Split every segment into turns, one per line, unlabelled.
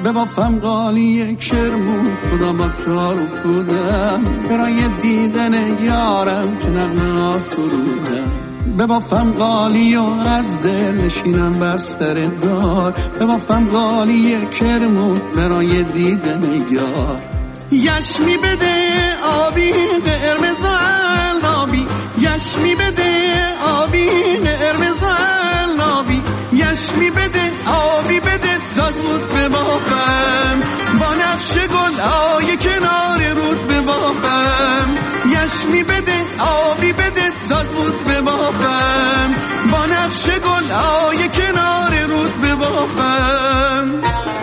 ببافم قالی کرمون خدا با تارو کودم برای دیدن یارم که نغمه سرودم ببافم قالی و از دل نشینم بستر دار ببافم قالی کرمون برای دیدن یار یشمی بده آبی قرمز علابی یشمی بده آبی قرمز علابی یشمی بده آبی بده زود ببافم با نقش گل های کنار رود ببافم یشمی بده آبی بده زود ببافم با نقش گل های کنار رود ببافم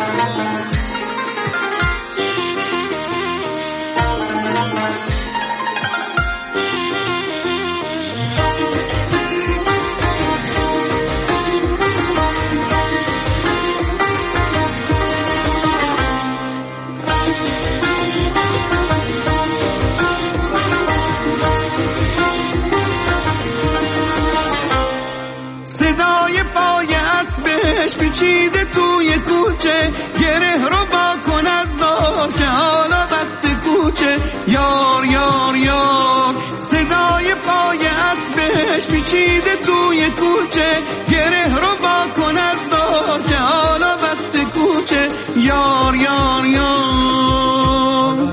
صدای پای اسبش پیچیده توی کوچه گره رو با کن از دار که حالا وقت کوچه یار یار یار صدای پای اسبش پیچیده توی کوچه گره رو با کن از دار که حالا وقت کوچه یار یار یار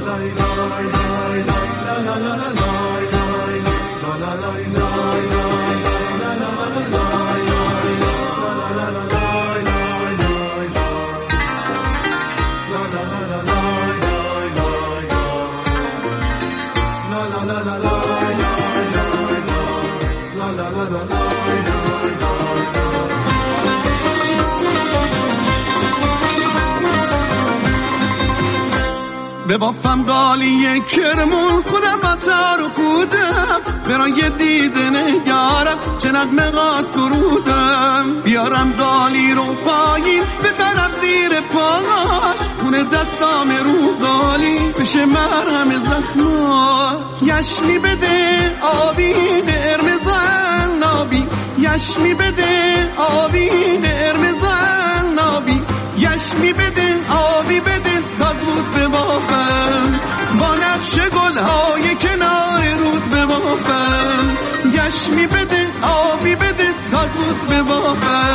ببافم قالی کرمون خودم با تارو کودم برای دیدن یارم چه نغمه سرودم بیارم قالی رو پایین بزنم زیر پاش خونه دستام رو قالی بشه مرهم زخماش یشمی بده آبی قرمز علابی یشمی بده آبی قرمز علابی یشمی بده آبی بده زود ببافم با نقش گل‌های کنار رود ببافم یشمی بده آبی بده زود ببافم